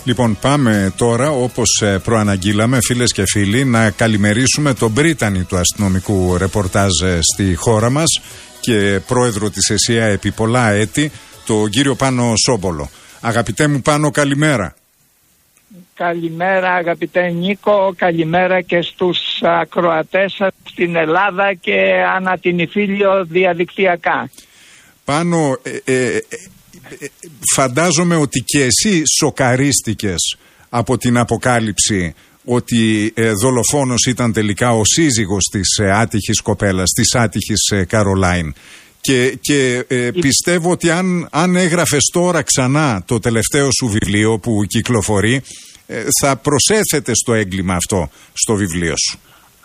Λοιπόν, πάμε τώρα, όπως προαναγγείλαμε, φίλες και φίλοι, να καλημερίσουμε τον πρίτανη του αστυνομικού ρεπορτάζ στη χώρα μας και πρόεδρο της ΕΣΥΑ επί πολλά έτη, τον κύριο Πάνο Σόμπολο. Αγαπητέ μου Πάνο, καλημέρα. Καλημέρα αγαπητέ Νίκο, καλημέρα και στους ακροατές στην Ελλάδα και ανά την Ιφίλιο διαδικτυακά. Πάνο, φαντάζομαι ότι και εσύ σοκαρίστηκες από την αποκάλυψη ότι δολοφόνος ήταν τελικά ο σύζυγος της άτυχης κοπέλας, της άτυχης Καρολάιν. Και πιστεύω ότι αν έγραφες τώρα ξανά το τελευταίο σου βιβλίο που κυκλοφορεί, θα προσέθετες το έγκλημα αυτό στο βιβλίο σου.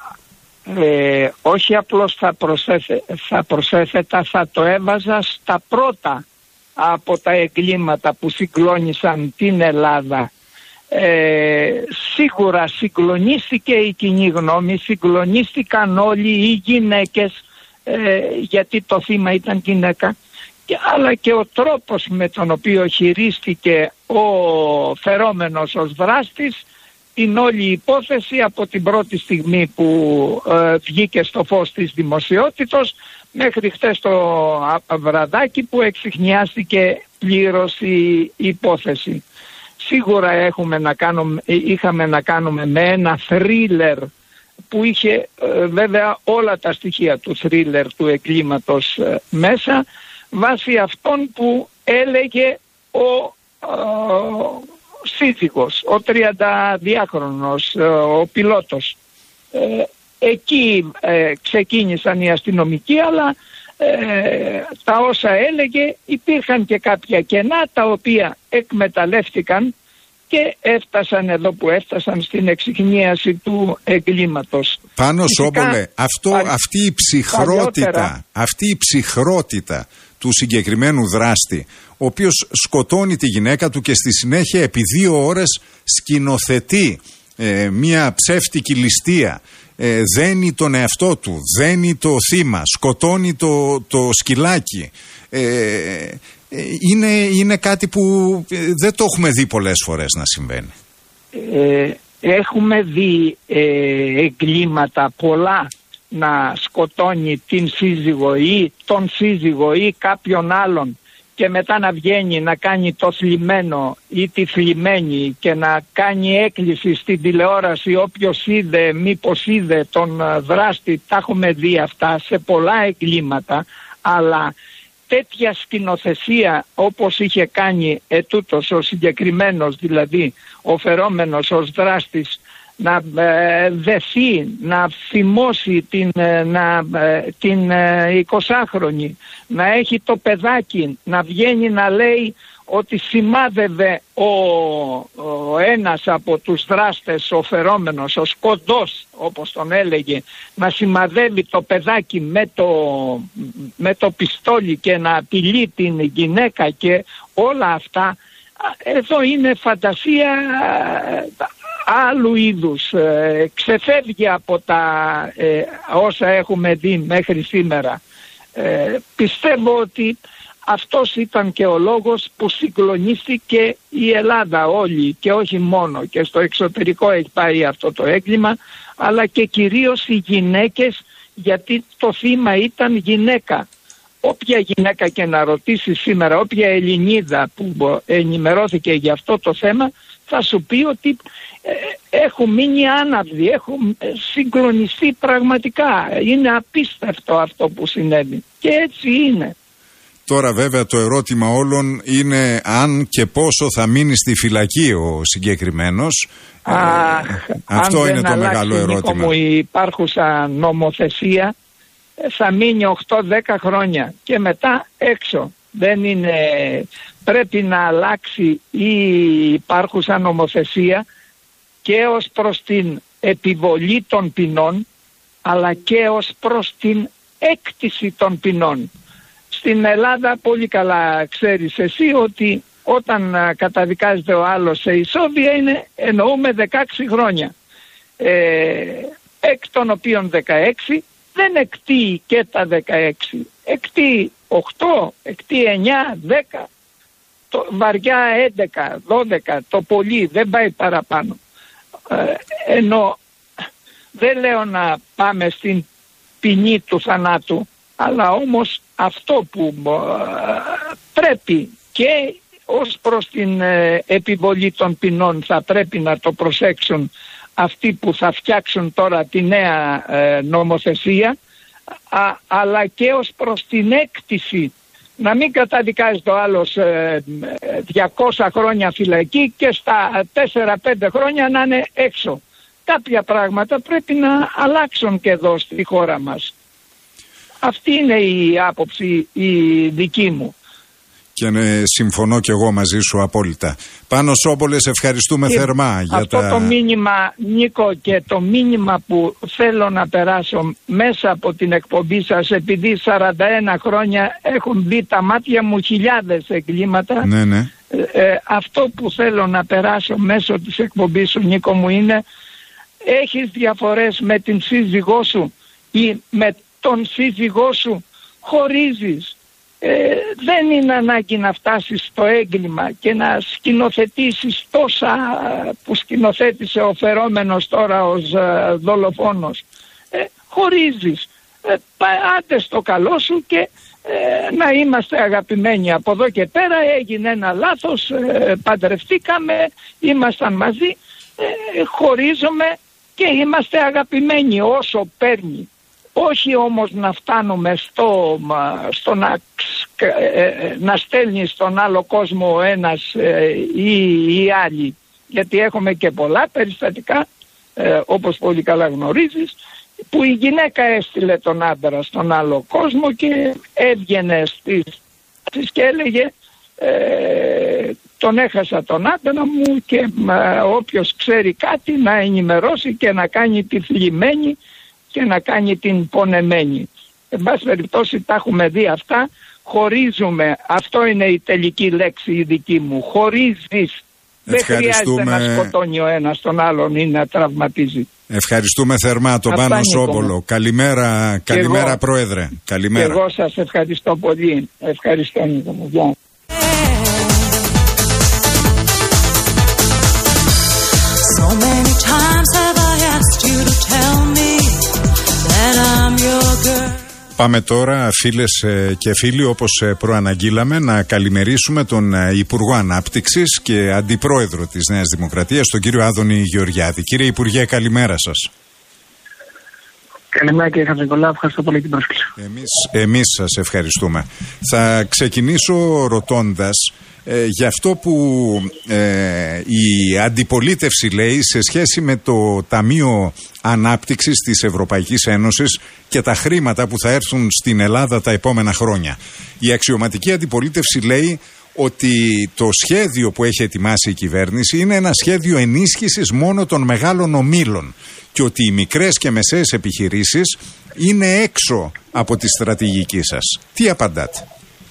Όχι απλώς θα προσέθετα, θα το έβαζα στα πρώτα από τα εγκλήματα που συγκλώνησαν την Ελλάδα. Σίγουρα συγκλονίστηκε η κοινή γνώμη, συγκλονίστηκαν όλοι οι γυναίκες, γιατί το θύμα ήταν γυναίκα, αλλά και ο τρόπος με τον οποίο χειρίστηκε ο φερόμενος ως δράστης την όλη υπόθεση από την πρώτη στιγμή που βγήκε στο φως της δημοσιότητος μέχρι χτες το βραδάκι που εξιχνιάστηκε πλήρως η υπόθεση. Σίγουρα είχαμε να κάνουμε με ένα θρίλερ που είχε βέβαια όλα τα στοιχεία του θρίλερ του εγκλήματος μέσα, βάσει αυτών που έλεγε ο σύζυγος, ο 32χρονος, ο πιλότος. Εκεί ξεκίνησαν οι αστυνομικοί, αλλά τα όσα έλεγε υπήρχαν και κάποια κενά τα οποία εκμεταλλεύτηκαν και έφτασαν εδώ που έφτασαν στην εξιχνίαση του εγκλήματος. Πάνο Σόμπολε, αυτή η ψυχρότητα του συγκεκριμένου δράστη, ο οποίος σκοτώνει τη γυναίκα του και στη συνέχεια επί 2 ώρες σκηνοθετεί μια ψεύτικη ληστεία, δένει τον εαυτό του, δένει το θύμα, σκοτώνει το σκυλάκι, είναι κάτι που δεν το έχουμε δει πολλές φορές να συμβαίνει. Έχουμε δει εγκλήματα πολλά να σκοτώνει την σύζυγο ή τον σύζυγο ή κάποιον άλλον και μετά να βγαίνει να κάνει το θλιμμένο ή τη θλιμμένη και να κάνει έκκληση στην τηλεόραση όποιος είδε, μήπως είδε τον δράστη. Τα έχουμε δει αυτά σε πολλά εγκλήματα, αλλά τέτοια σκηνοθεσία όπως είχε κάνει ετούτος ο συγκεκριμένος, δηλαδή ο φερόμενος ως δράστης, να δεθεί, να θυμώσει την 20χρονη, να έχει το παιδάκι, να βγαίνει να λέει ότι σημάδευε ο ένας από τους δράστες, ο φερόμενος, ο σκοντός όπως τον έλεγε, να σημαδεύει το παιδάκι με το πιστόλι και να απειλεί την γυναίκα και όλα αυτά. Εδώ είναι φαντασία άλλου είδους, ξεφεύγει από τα όσα έχουμε δει μέχρι σήμερα. Πιστεύω ότι αυτός ήταν και ο λόγος που συγκλονίστηκε η Ελλάδα όλη και όχι μόνο, και στο εξωτερικό έχει πάει αυτό το έγκλημα, αλλά και κυρίως οι γυναίκες, γιατί το θύμα ήταν γυναίκα. Όποια γυναίκα και να ρωτήσει σήμερα, όποια Ελληνίδα που ενημερώθηκε για αυτό το θέμα, θα σου πει ότι έχουν μείνει άναυδοι, έχουν συγκλονιστεί πραγματικά. Είναι απίστευτο αυτό που συνέβη και έτσι είναι. Τώρα βέβαια το ερώτημα όλων είναι αν και πόσο θα μείνει στη φυλακή ο συγκεκριμένος. Αυτό είναι το μεγάλο ερώτημα. Νίκο μου, η υπάρχουσα νομοθεσία θα μείνει 8-10 χρόνια και μετά έξω. Δεν είναι, πρέπει να αλλάξει η υπάρχουσα νομοθεσία και ως προς την επιβολή των ποινών, αλλά και ως προς την έκτιση των ποινών. Στην Ελλάδα πολύ καλά ξέρεις εσύ ότι όταν καταδικάζεται ο άλλος σε ισόβια εννοούμε 16 χρόνια, εκ των οποίων 16 δεν εκτείει και τα 16, εκτείει 8, εκτείει 9, 10. βαριά 11, 12 το πολύ, δεν πάει παραπάνω. Ενώ δεν λέω να πάμε στην ποινή του θανάτου, αλλά όμως αυτό που πρέπει και ως προς την επιβολή των ποινών θα πρέπει να το προσέξουν αυτοί που θα φτιάξουν τώρα τη νέα νομοθεσία, αλλά και ως προς την έκτηση, να μην καταδικάζει το άλλος 200 χρόνια φυλακή και στα 4-5 χρόνια να είναι έξω. Κάποια πράγματα πρέπει να αλλάξουν και εδώ στη χώρα μας. Αυτή είναι η άποψη η δική μου. Και συμφωνώ και εγώ μαζί σου απόλυτα. Πάνο Σόμπολε, σε ευχαριστούμε θερμά για αυτό το μήνυμα, Νίκο, και το μήνυμα που θέλω να περάσω μέσα από την εκπομπή σας, επειδή 41 χρόνια έχουν μπει τα μάτια μου χιλιάδες εγκλήματα. Ναι. Αυτό που θέλω να περάσω μέσω της εκπομπής σου, Νίκο μου, είναι: έχεις διαφορές με την σύζυγό σου ή με τον σύζυγό σου, χωρίζεις. Δεν είναι ανάγκη να φτάσεις στο έγκλημα και να σκηνοθετήσεις τόσα που σκηνοθέτησε ο φερόμενος τώρα ως δολοφόνος. Χωρίζεις. Άντε στο καλό σου και να είμαστε αγαπημένοι. Από εδώ και πέρα έγινε ένα λάθος, παντρευτήκαμε, ήμασταν μαζί, χωρίζομαι και είμαστε αγαπημένοι όσο παίρνει. Όχι όμως να φτάνουμε στο να στέλνει στον άλλο κόσμο ο ένας ή οι άλλοι, γιατί έχουμε και πολλά περιστατικά, όπως πολύ καλά γνωρίζεις, που η γυναίκα έστειλε τον άντρα στον άλλο κόσμο και έβγαινε στις και έλεγε τον έχασα τον άντρα μου και όποιος ξέρει κάτι να ενημερώσει και να κάνει τη θλιμμένη και να κάνει την πονεμένη. Εν πάση περιπτώσει τα έχουμε δει αυτά. Χωρίζουμε. Αυτό είναι η τελική λέξη η δική μου. Χωρίζεις. Δεν χρειάζεται να σκοτώνει ο ένας τον άλλον ή να τραυματίζει. Ευχαριστούμε θερμά τον Πάνο Σόμπολο. Καλημέρα Πρόεδρε. Καλημέρα. Και εγώ σας ευχαριστώ πολύ. Ευχαριστώ, Νίκο μου. Γεια. So many times have I asked you to tell me that I'm your girl. Πάμε τώρα, φίλες και φίλοι, όπως προαναγγείλαμε, να καλημερίσουμε τον Υπουργό Ανάπτυξης και Αντιπρόεδρο της Νέας Δημοκρατίας, τον κύριο Άδωνη Γεωργιάδη. Κύριε Υπουργέ, καλημέρα σας. Καλημέρα κύριε Χατζηνικολάου, ευχαριστώ πολύ την πρόσκληση. Εμείς σας ευχαριστούμε. Θα ξεκινήσω ρωτώντας για αυτό που η αντιπολίτευση λέει σε σχέση με το Ταμείο Ανάπτυξης της Ευρωπαϊκής Ένωσης και τα χρήματα που θα έρθουν στην Ελλάδα τα επόμενα χρόνια. Η αξιωματική αντιπολίτευση λέει ότι το σχέδιο που έχει ετοιμάσει η κυβέρνηση είναι ένα σχέδιο ενίσχυσης μόνο των μεγάλων ομίλων και ότι οι μικρές και μεσαίες επιχειρήσεις είναι έξω από τη στρατηγική σας. Τι απαντάτε?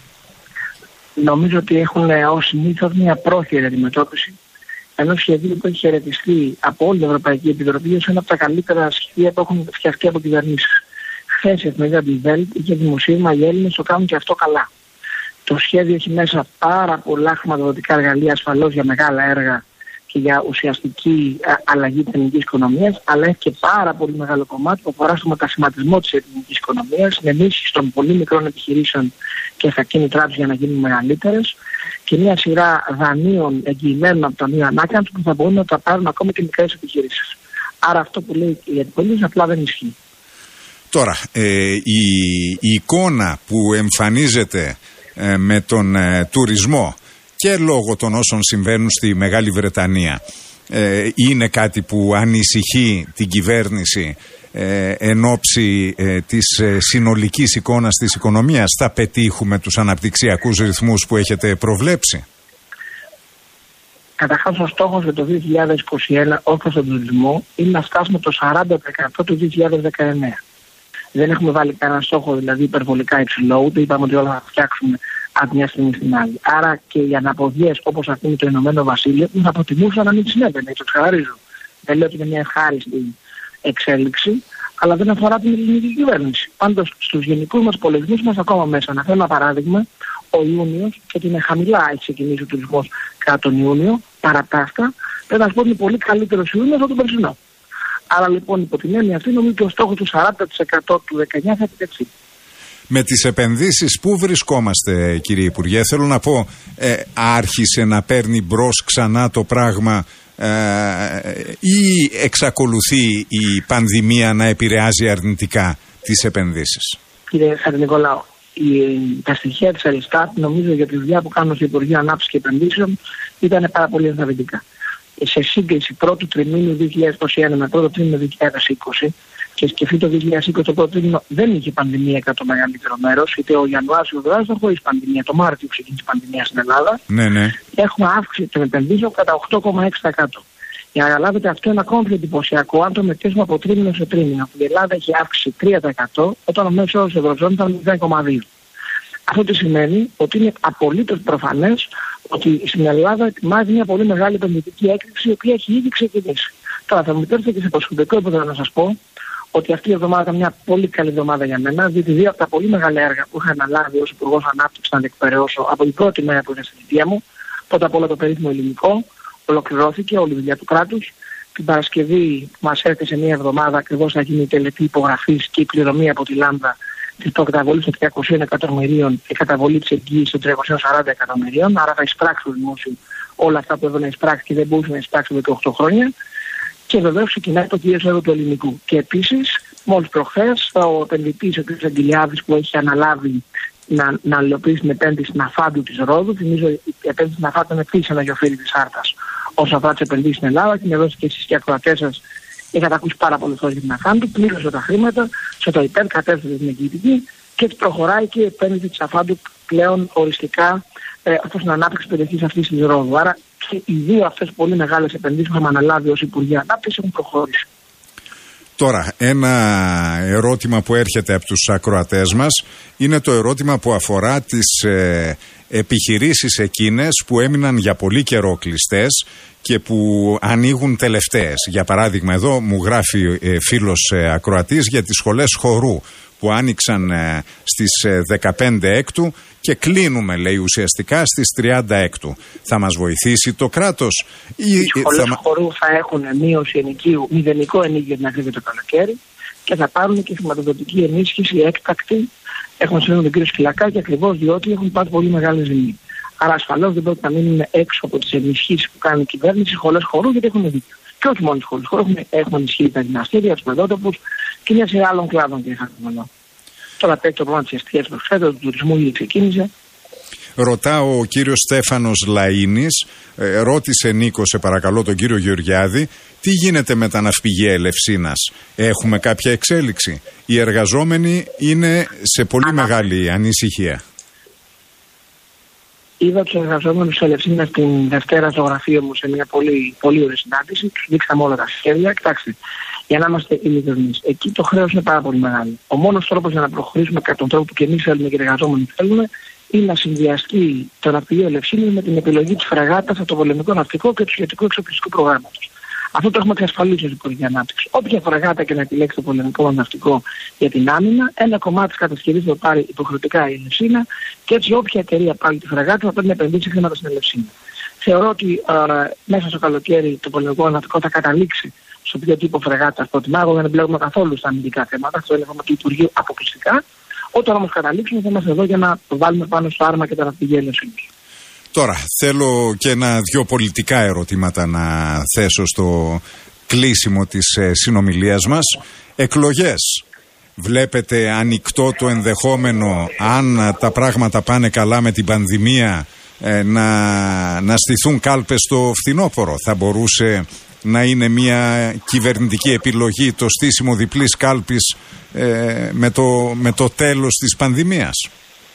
Νομίζω ότι έχουν ως συνήθως μια πρόχειρη αντιμετώπιση ενός σχεδίου που έχει χαιρετιστεί από όλη την Ευρωπαϊκή Επιτροπή ως ένα από τα καλύτερα σχέδια που έχουν φτιαχτεί από κυβερνήσεις. Χθες η εφημερίδα Die Welt είχε δημοσίευμα, οι Έλληνες το κάνουν και αυτό καλά. Το σχέδιο έχει μέσα πάρα πολλά χρηματοδοτικά εργαλεία ασφαλώς για μεγάλα έργα και για ουσιαστική αλλαγή της ελληνικής οικονομίας, αλλά έχει και πάρα πολύ μεγάλο κομμάτι που αφορά στο μετασχηματισμό της ελληνικής οικονομίας, στην ενίσχυση των πολύ μικρών επιχειρήσεων και στα κίνητρά τους για να γίνουν μεγαλύτερες και μια σειρά δανείων εγγυημένων από το Ταμείο Ανάκαμψης που θα μπορούν να τα πάρουν ακόμα και μικρές επιχειρήσεις. Άρα αυτό που λέει η αντιπολίτευση απλά δεν ισχύει. Τώρα, η εικόνα που εμφανίζεται με τον τουρισμό και λόγω των όσων συμβαίνουν στη Μεγάλη Βρετανία είναι κάτι που ανησυχεί την κυβέρνηση εν ώψη της συνολικής εικόνας της οικονομίας? Θα πετύχουμε τους αναπτυξιακούς ρυθμούς που έχετε προβλέψει? Καταρχάς ο στόχος για το 2021 όπως τον τουρισμό είναι να φτάσουμε το 40% του 2019. Δεν έχουμε βάλει κανένα στόχο δηλαδή υπερβολικά υψηλό, ούτε είπαμε ότι όλα θα φτιάξουμε από μια στιγμή στην άλλη. Άρα και οι αναποδιές όπως αυτή με το Ηνωμένο Βασίλειο θα προτιμούσα να μην συνέβαινε, το ξεκαθαρίζω. Δεν λέω ότι είναι μια ευχάριστη εξέλιξη, αλλά δεν αφορά την ελληνική κυβέρνηση. Πάντως στους γενικούς μας πολιτισμούς είμαστε ακόμα μέσα. Να φέρω ένα παράδειγμα, ο Ιούνιος και ότι είναι χαμηλά έχει ξεκινήσει ο τουρισμός κατά τον Ιούνιο, παρά τα αυτά, πρέπει να σου πω ότι είναι πολύ καλύτερος Ιούνιος από τον περσινό. Άρα λοιπόν υπό την έννοια αυτή νομίζω ότι ο στόχος του 40% του 19 θα επιτευχθεί. Με τις επενδύσεις πού βρισκόμαστε, κύριε Υπουργέ? Θέλω να πω, άρχισε να παίρνει μπρος ξανά το πράγμα ή εξακολουθεί η πανδημία να επηρεάζει αρνητικά τις επενδύσεις? Κύριε Χατζηνικολάου, τα στοιχεία της Αριστάτ νομίζω για τη δουλειά που κάνουν στο Υπουργείο Ανάπτυξης και Επενδύσεων ήταν πάρα πολύ ενθαρρυντικά. Σε σύγκριση πρώτου τριμήνου 2021 με πρώτο τρίμηνο 2020, και σκεφτείτε το 2020 το πρώτο τρίμηνο δεν είχε πανδημία κατά το μεγαλύτερο μέρος, είτε ο Ιανουάριος και ο Φεβρουάριος ήταν χωρίς πανδημία. Το Μάρτιο ξεκίνησε η πανδημία στην Ελλάδα. Ναι. Έχουμε αύξηση των επενδύσεων κατά 8,6%. Για να καταλάβετε, αυτό είναι ακόμα πιο εντυπωσιακό αν το μετρήσουμε από τρίμηνο σε τρίμηνο. Η Ελλάδα έχει αύξηση 3%, όταν ο μέσος όρος της Ευρωζώνης ήταν 0,2%. Αυτό τι σημαίνει? Ότι είναι απολύτως προφανές ότι στην Ελλάδα ετοιμάζει μια πολύ μεγάλη επενδυτική έκρηξη, η οποία έχει ήδη ξεκινήσει. Τώρα θα μου επιτρέψετε και σε προσωπικό επίπεδο να σας πω ότι αυτή η εβδομάδα ήταν μια πολύ καλή εβδομάδα για μένα, διότι δύο από τα πολύ μεγάλα έργα που είχα αναλάβει ως Υπουργός Ανάπτυξης να διεκπαιρεώσω από την πρώτη μέρα που ήρθα στην θητεία μου, πρώτα απ' όλα το περίφημο ελληνικό, ολοκληρώθηκε όλη η δουλειά του κράτους. Την Παρασκευή που μας έρθει σε μια εβδομάδα ακριβώς θα γίνει η τελετή υπογραφής και η πληρωμή από τη Λάμδα της προκαταβολής των 300 εκατομμυρίων και καταβολή της εγγύησης των 340 εκατομμυρίων. Άρα θα εισπράξει το δημόσιο όλα αυτά που έπρεπε να εισπράξει και δεν μπορούσε να εισπράξει 18 χρόνια. Και βεβαίως ξεκινάει το κυρίως έργο του ελληνικού. Και επίσης, μόλις προχθές, ο επενδυτής ο κ. Αγγελιάδης που έχει αναλάβει να υλοποιήσει την επένδυση Ναφάντου της Ρόδου, θυμίζω η επένδυση Ναφάντου είναι επίσης ένα γιοφύρι της Άρτας όσο αφορά τις επενδύσεις στην Ελλάδα, και με δώσει και εσείς και ακροατές σας. Είχατε ακούσει πάρα πολλές φορές για την Αφάντου, πλήρωσε τα χρήματα, σε το υπέρ κατέθεσε την εγγυητική και έτσι προχωράει και η επένδυση της Αφάντου πλέον οριστικά προς την ανάπτυξη της περιοχής αυτής της Ρόδου. Άρα και οι δύο αυτές πολύ μεγάλες επενδύσεις που είχαμε αναλάβει ως Υπουργείο Ανάπτυξης έχουν προχωρήσει. Τώρα, ένα ερώτημα που έρχεται από τους ακροατές μας είναι το ερώτημα που αφορά τις επιχειρήσεις εκείνες που έμειναν για πολύ καιρό κλειστές και που ανοίγουν τελευταίες. Για παράδειγμα, εδώ μου γράφει φίλος ακροατής για τις σχολές χορού που άνοιξαν στις 15 Έκτου και κλείνουμε, λέει, ουσιαστικά στις 30 Έκτου. Θα μας βοηθήσει το κράτος? Οι σχολές χορού θα έχουν μείωση ενοικίου, μηδενικό ενοίκιο την ακρίβεια το καλοκαίρι και θα πάρουν και χρηματοδοτική ενίσχυση έκτακτη. Έχουμε συνέβη τον κύριο Σκυλακάκη ακριβώς διότι έχουν πάρει πολύ μεγάλη ζημί. Άρα ασφαλώς δεν πρέπει να μείνουν έξω από τις ενισχύσεις που κάνει η κυβέρνηση οι σχολές χορού, γιατί έχουν δίκιο. Και όχι μόνο οι σχολές χορού, έχουμε ενισχύσει τα γυμναστήρια, τους παιδότοπους και μια σειρά άλλων κλάδων και είχαμε. Τώρα παίρνει το πρόβλημα της εστίας προσφέτω, του τουρισμού ήδη ξεκίνησε. Ρωτάω ο κύριος Στέφανος Λαΐνης, ρώτησε Νίκο, σε παρακαλώ, τον κύριο Γεωργιάδη, τι γίνεται με τα ναυπηγεία Ελευσίνας? Έχουμε κάποια εξέλιξη? Οι εργαζόμενοι είναι σε πολύ μεγάλη ανησυχία. Είδα τους εργαζόμενους της Ελευσίνας την Δευτέρα στο γραφείο μου σε μια πολύ ωραία συνάντηση. Τους δείξαμε όλα τα σχέδια. Κοιτάξτε, για να είμαστε ειλικρινείς, εκεί το χρέος είναι πάρα πολύ μεγάλο. Ο μόνος τρόπος για να προχωρήσουμε κατά τον τρόπο που και εμείς θέλουμε και οι εργαζόμενοι θέλουμε είναι να συνδυαστεί το ναυπηγείο Ελευσίνης με την επιλογή της φρεγάτας από το πολεμικό ναυτικό και του σχετικού εξοπλιστικού προγράμματος. Αυτό το έχουμε εξασφαλίσει ως Υπουργείο Ανάπτυξης. Όποια φρεγάτα και να επιλέξει το πολεμικό ναυτικό για την άμυνα, ένα κομμάτι της κατασκευής θα πάρει υποχρεωτικά η Ελευσίνα και έτσι όποια εταιρεία πάρει τη φρεγάτα θα πρέπει να επενδύσει χρήματα στην Ελευσίνα. Θεωρώ ότι μέσα στο καλοκαίρι το πολεμικό ναυτικό θα καταλήξει σε ποιο τύπο φρεγάτα προτιμά. Εγώ δεν εμπλέκουμε καθόλου στα αμυντικά θέματα, αυτό είναι θέμα του Υπουργείου αποκλειστικά. Όταν όμως καταλήξουμε θα είμαστε εδώ για να το βάλουμε πάνω στο άρμα και τα ναυπηγεία Ελευσίνης. Τώρα, θέλω και δύο πολιτικά ερωτήματα να θέσω στο κλείσιμο της συνομιλίας μας. Εκλογές. Βλέπετε ανοιχτό το ενδεχόμενο, αν τα πράγματα πάνε καλά με την πανδημία, να στηθούν κάλπες στο φθινόπωρο? Θα μπορούσε να είναι μια κυβερνητική επιλογή το στήσιμο διπλής κάλπης με το τέλος της πανδημίας?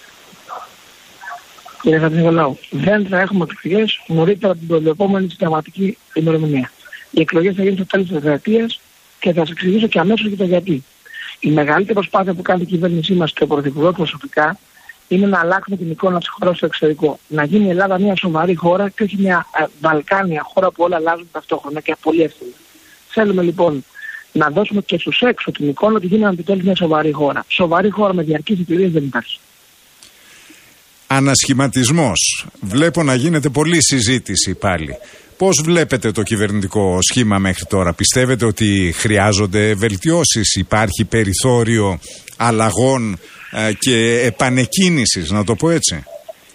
Κύριε Χατζηνικολάου, δεν θα έχουμε εκλογές νωρίτερα από την προβλεπόμενη συνταγματική ημερομηνία. Οι εκλογές θα γίνουν στο τέλος της δεκαετίας και θα σας εξηγήσω και αμέσως για το γιατί. Η μεγαλύτερη προσπάθεια που κάνει η κυβέρνησή μας και ο Πρωθυπουργός προσωπικά είναι να αλλάξουμε την εικόνα της χώρας στο εξωτερικό. Να γίνει η Ελλάδα μια σοβαρή χώρα και όχι μια Βαλκάνια χώρα που όλα αλλάζουν ταυτόχρονα και πολύ εύκολα. Θέλουμε λοιπόν να δώσουμε και στους έξω την εικόνα ότι γίνεται επιτέλους μια σοβαρή χώρα. Σοβαρή χώρα με διαρκείς εκλογές δεν υπάρχει. Ανασχηματισμός. Βλέπω να γίνεται πολλή συζήτηση πάλι. Πώς βλέπετε το κυβερνητικό σχήμα μέχρι τώρα? Πιστεύετε ότι χρειάζονται βελτιώσεις? Υπάρχει περιθώριο αλλαγών και επανεκκίνησης, να το πω έτσι?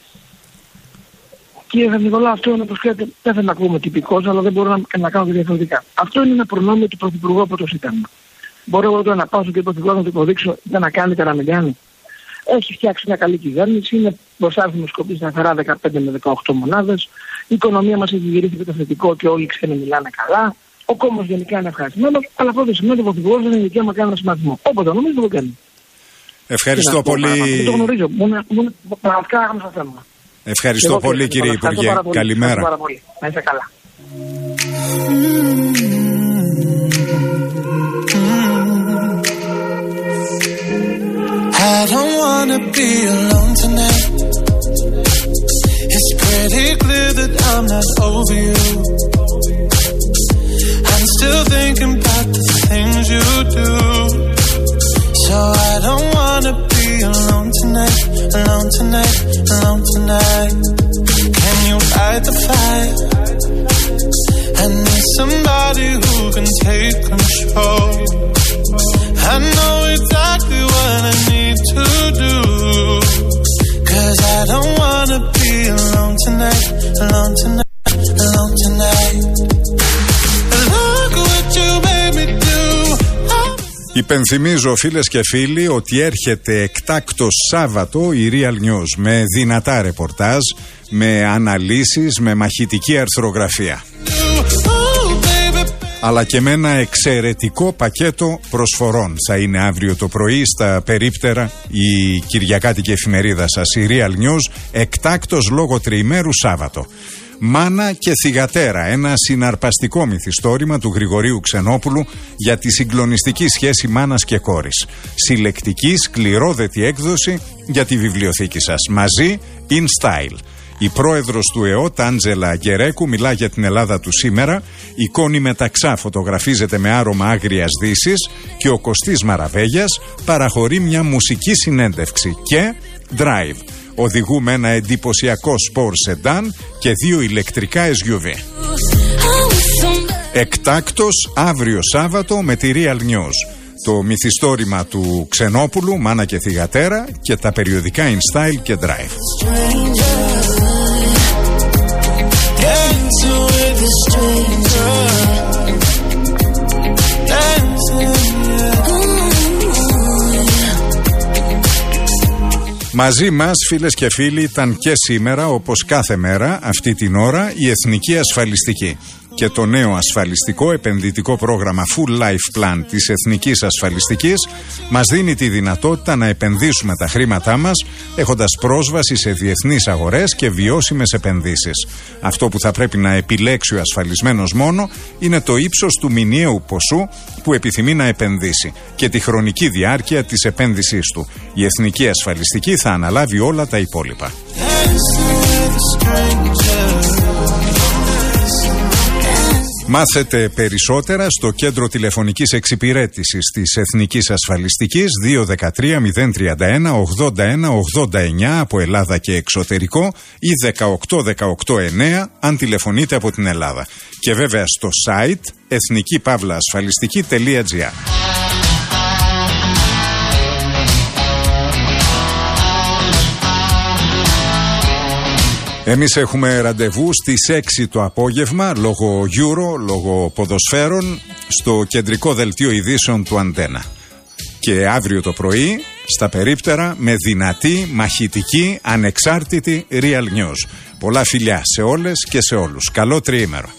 Κύριε Νικολά, αυτό είναι, όπως ξέρετε, δεν θα ακούμε τυπικός, αλλά δεν μπορώ να κάνω και διαφορετικά. Αυτό είναι ένα προνόμιο του Πρωθυπουργού από το Σύνταγμα. Μπορώ εγώ τώρα να πάω στον κύριο Πρωθυπουργό να του υποδείξω δεν να κάνει, να μην κάνει? Έχει φτιάξει μια καλή κυβέρνηση, είναι μπροστά στη δημοσκοπή σταθερά 15 με 18 μονάδες. Η οικονομία μας έχει γυρίσει με το θετικό και όλοι οι ξένοι μιλάνε καλά. Ο κόμμος γενικά είναι ευχαριστημένος, αλλά αυτό δεν σημαίνει ότι ο Πρωθυπουργός δεν είναι δικαίωμα να κάνει ένα σχηματισμό. Όποτε νομίζω το κάνει. Ευχαριστώ πολύ. Δεν το γνωρίζω. Μου είναι πραγματικά άγνωστο θέμα. Ευχαριστώ πολύ, κύριε Υπουργέ. Καλημέρα. Να είστε καλά. I don't wanna be alone tonight. It's pretty clear that I'm not over you. I'm still thinking about the things you do. So I don't wanna be alone tonight, alone tonight, alone tonight. Can you fight the fight? I need somebody who can take control. I know exactly what I need to do. 'Cause I don't wanna be alone tonight, alone tonight, alone tonight. Look what you made me do. Υπενθυμίζω, φίλες και φίλοι, ότι έρχεται εκτάκτος Σάββατο η Real News με δυνατά ρεπορτάζ, με αναλύσεις, με μαχητική αρθρογραφία. Αλλά και με ένα εξαιρετικό πακέτο προσφορών. Θα είναι αύριο το πρωί στα περίπτερα η κυριακάτικη εφημερίδα σας, η Real News, εκτάκτος λόγω τριημέρου Σάββατο. Μάνα και θυγατέρα, ένα συναρπαστικό μυθιστόρημα του Γρηγορίου Ξενόπουλου για τη συγκλονιστική σχέση μάνας και κόρης. Συλλεκτική, σκληρόδετη έκδοση για τη βιβλιοθήκη σας. Μαζί, in style. Η πρόεδρος του ΕΟΤ, Άντζελα Γκερέκου, μιλά για την Ελλάδα του σήμερα. Η Κόνη Μεταξά φωτογραφίζεται με άρωμα άγριας δύσης και ο Κωστής Μαραβέγιας παραχωρεί μια μουσική συνέντευξη. Και Drive. Οδηγούμε ένα εντυπωσιακό σπορ σεντάν και 2 ηλεκτρικά SUV. Εκτάκτος αύριο Σάββατο με τη Real News. Το μυθιστόρημα του Ξενόπουλου, Μάνα και θυγατέρα, και τα περιοδικά In Style και Drive. Μαζί μας, φίλες και φίλοι, ήταν και σήμερα, όπως κάθε μέρα αυτή την ώρα, η Εθνική Ασφαλιστική. Και το νέο ασφαλιστικό επενδυτικό πρόγραμμα Full Life Plan της Εθνικής Ασφαλιστικής μας δίνει τη δυνατότητα να επενδύσουμε τα χρήματά μας έχοντας πρόσβαση σε διεθνείς αγορές και βιώσιμες επενδύσεις. Αυτό που θα πρέπει να επιλέξει ο ασφαλισμένος μόνο είναι το ύψος του μηνιαίου ποσού που επιθυμεί να επενδύσει και τη χρονική διάρκεια της επένδυσής του. Η Εθνική Ασφαλιστική θα αναλάβει όλα τα υπόλοιπα. Μάθετε περισσότερα στο κέντρο τηλεφωνικής εξυπηρέτησης της Εθνικής Ασφαλιστικής 213-031-81-89 από Ελλάδα και εξωτερικό ή 18-18-9 αν τηλεφωνείτε από την Ελλάδα. Και βέβαια στο site ethnikipavlaasfalistiki.gr. Εμείς έχουμε ραντεβού στις 6 το απόγευμα, λόγω Euro, λόγω ποδοσφαίρων, στο κεντρικό δελτίο ειδήσεων του Αντένα. Και αύριο το πρωί, στα περίπτερα, με δυνατή, μαχητική, ανεξάρτητη Real News. Πολλά φιλιά σε όλες και σε όλους. Καλό τριήμερο.